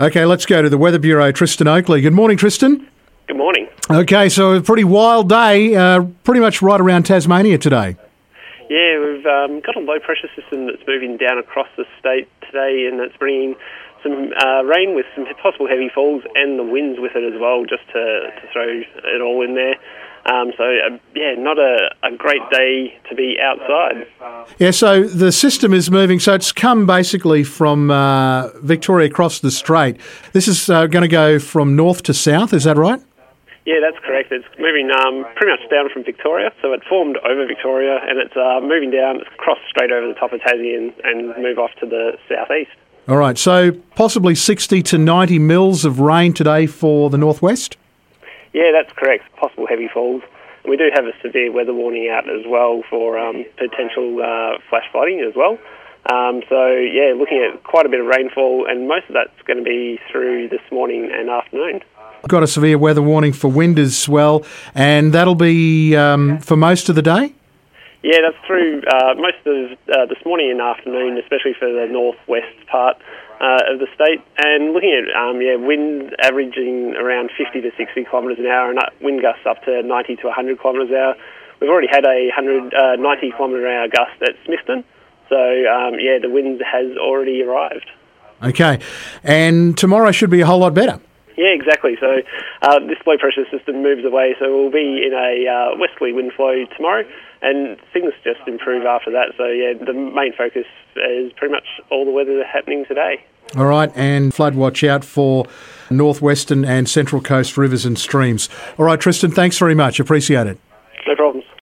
Okay, let's go to the Weather Bureau, Tristan Oakley. Good morning, Tristan. Good morning. Okay, so a pretty wild day, pretty much right around Tasmania today. Yeah, we've got a low pressure system that's moving down across the state today, and it's bringing some rain with some possible heavy falls and the winds with it as well, just to throw it all in there. Not a great day to be outside. Yeah, so the system is moving, so it's come basically from Victoria across the strait. This is going to go from north to south, is that right? Yeah, that's correct. It's moving pretty much down from Victoria, so it formed over Victoria, and it's moving down, it's crossed straight over the top of Tassie and move off to the southeast. All right, so possibly 60 to 90 mils of rain today for the northwest? Yeah, that's correct. Possible heavy falls. And we do have a severe weather warning out as well for potential flash flooding as well. Looking at quite a bit of rainfall, and most of that's going to be through this morning and afternoon. Got a severe weather warning for wind as well, and that'll be for most of the day? Yeah, that's through most of this morning and afternoon, especially for the northwest part of the state. And looking at wind averaging around 50 to 60 kilometres an hour, and wind gusts up to 90 to 100 kilometres an hour. We've already had a 90 kilometre an hour gust at Smithton, so the wind has already arrived. Okay, and tomorrow should be a whole lot better. Yeah, exactly. So this low pressure system moves away, so we'll be in a westerly wind flow tomorrow, and things just improve after that. So the main focus is pretty much all the weather happening today. All right, and flood watch out for northwestern and central coast rivers and streams. All right, Tristan, thanks very much. Appreciate it. No problems.